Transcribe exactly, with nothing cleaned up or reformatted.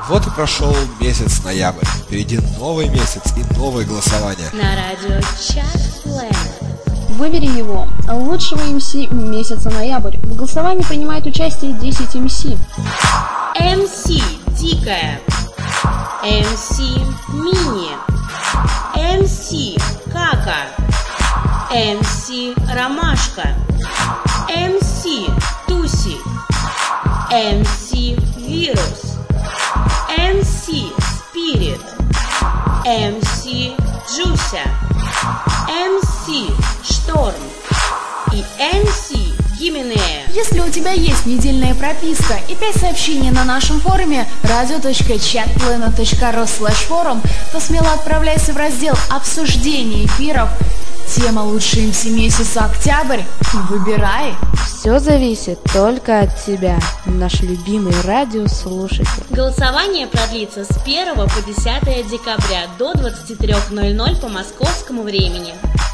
Вот и прошел месяц ноябрь. Впереди новый месяц и новое голосование. На радио Chat Planet. Выбери его, лучшего эм си месяца ноябрь. В голосовании принимает участие десять эм си. эм си Дикая, эм си Мини, эм си Кака, эм си Ромашка, эм си Туси, эм си Вирус, эм си Спирит, эм си Джуся, эм си Шторм и эм си Гименея. Если у тебя есть недельная прописка и пять сообщений на нашем форуме radio точка chatplanet точка ru слэш форум, то смело отправляйся в раздел «Обсуждение эфиров». Тема «Лучший эм си месяца октябрь». Выбирай. Все зависит только от тебя, наш любимый радиослушатель. Голосование продлится с первого по десятое декабря до двадцати трёх ноль ноль по московскому времени.